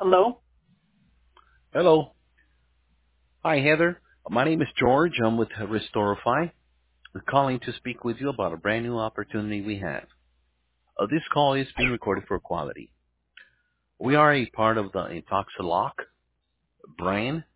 Hello? Hello. Hi, Heather. My name is George. I'm with Restorify. We're calling to speak with you about a brand new opportunity we have. This call is being recorded for quality. We are a part of the Intoxilock brand,